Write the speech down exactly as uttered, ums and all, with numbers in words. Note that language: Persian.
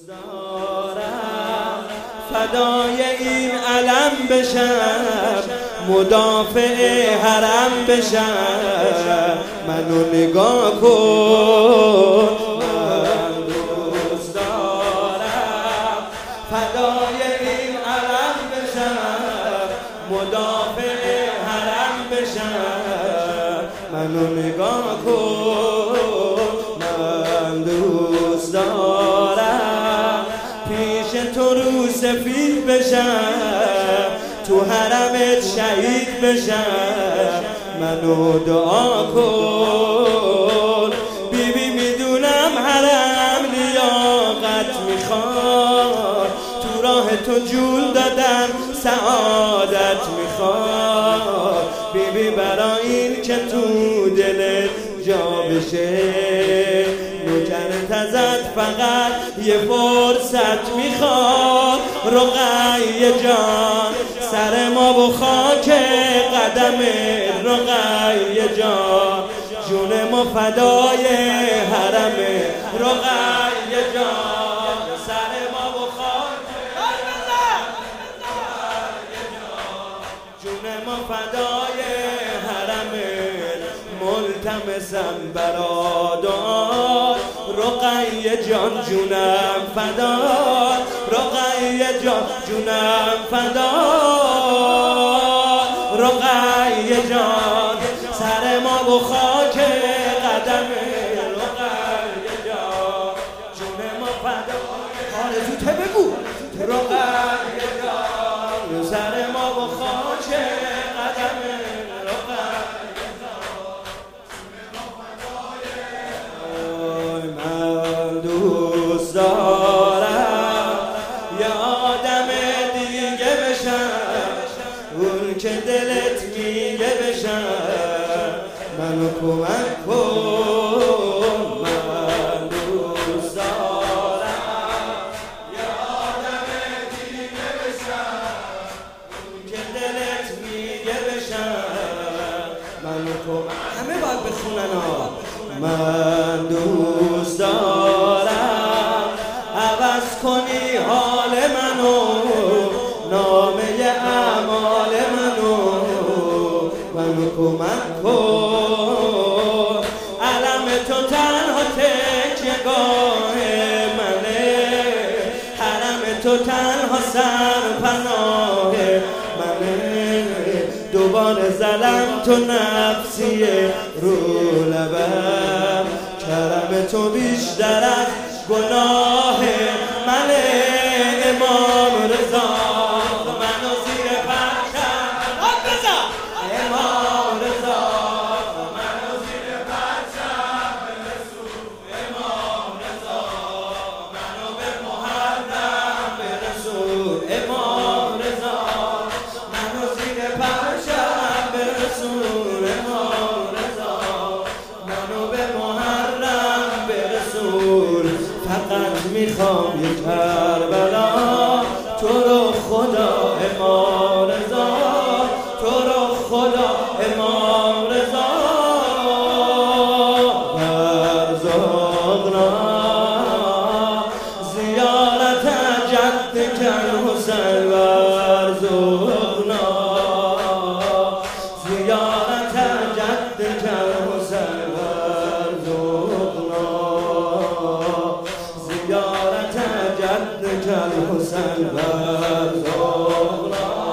دوست دارم فدای این علم بشم، مدافع حرم بشم. منو نگاه کن، من دوست دارم فدای این علم بشم، مدافع حرم بشم. منو نگاه کن، من دوست دارم پیش تو رو سفید بشم، تو حرمت شهید بشم. منو دعا کن بی بی میدونم حرم لیاقت میخواد، تو راه تو جون دادم سعادت میخواد. بی بی برای این که تو دلت جا بشه، نوکرت ازت فقط یه فرصت میخواد. رقیه جان سر ما و خاک قدمت، رقیه جان جون ما فدای حرمه. رقیه جان سر ما و خاک جون ما فدای حرمه. ملتمسم برادر رقیه جان جونم فدا، رقیه جان جونم فدا. رقیه جان سر ما و خاک قدمه، رقیه جان جون ما فدا. آرزوته بگو رقیه جان سر ما و خاک قدمه. دارم یه آدم دیگه بشم، اون که دلت میگه بشم. منو کمک کن، من دوست دارم یه آدم دیگه بشم، اون که دلت میگه بشم. منو کمک. همه باید بخونن ها. من دوست دارم عوض کنی حال منو، نامه اعمال منو. منو کمک کن، علم تو تنها تکیه‌گاه منه، حرم تو تنها سرپناه منه. دوباره زلم تو نفسیه رو لبم، کرم تو بیشتر از گناه منه. امام رضا منو زیر پرچم بزن، امام رضا منو زیر پرچم برسون. امام رضا منو به محرم برسون. امام رضا منو زیر پرچم برسون. امام رضا منو به محرم برسون. فقط میخوام یه کربلا تو رو خدا، امام رضا تو رو خدا، امام رضا. برزاقنا زیارت جد کن حسین، برزاقنا زیارت جد کن حسین، برزاقنا زیارت جد کن حسین، برزاقنا.